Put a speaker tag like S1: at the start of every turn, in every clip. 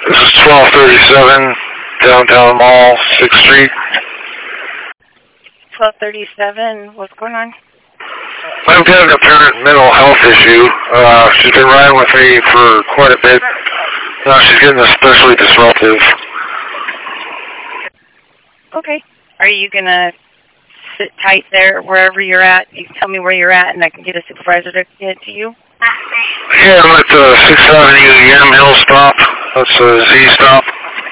S1: This is 1237 Downtown Mall, 6th Street.
S2: 1237, what's going on?
S1: I've got an apparent mental health issue. She's been riding with me for quite a bit. Now she's getting especially disruptive.
S2: Okay. Are you going to sit tight there wherever you're at? You can tell me where you're at and I can get a supervisor to get to you?
S1: Yeah, I'm at the 6th Avenue Yamhill stop. That's a Z stop.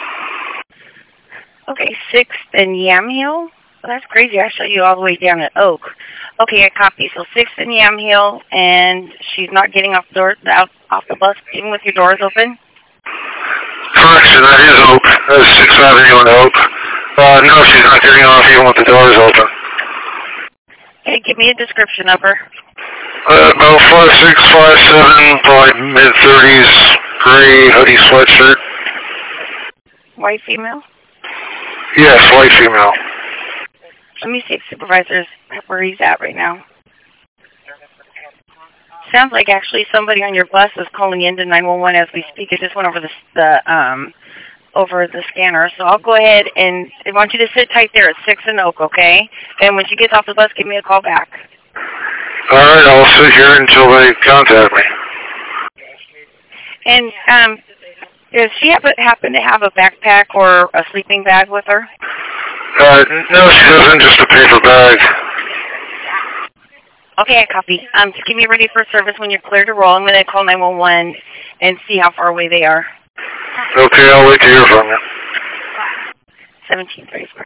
S2: Okay, 6th and Yamhill? Well, that's crazy. I shut you all the way down at Oak. Okay, I copy. So 6th and Yamhill, and she's not getting off the bus even with your doors open?
S1: Correction, that is Oak. That is 6th Avenue and Oak. No, she's not getting off even with the doors open.
S2: Okay, give me a description of her.
S1: About 5'6", 5'7", probably mid-30s, gray hoodie sweatshirt.
S2: White female?
S1: Yes, white female.
S2: Let me see if supervisor's where he's at right now. Sounds like actually somebody on your bus is calling in to 911 as we speak. It just went over the scanner. So I'll go ahead and I want you to sit tight there at 6th and Oak, okay? And when she gets off the bus, give me a call back.
S1: All right, I'll sit here until they contact me.
S2: And does she happen to have a backpack or a sleeping bag with her?
S1: No, she doesn't. Just a paper bag.
S2: Okay, I copy. Just get me ready for service when you're clear to roll. I'm going to call 911 and see how far away they are.
S1: Okay, I'll wait to hear from you.
S2: 1734.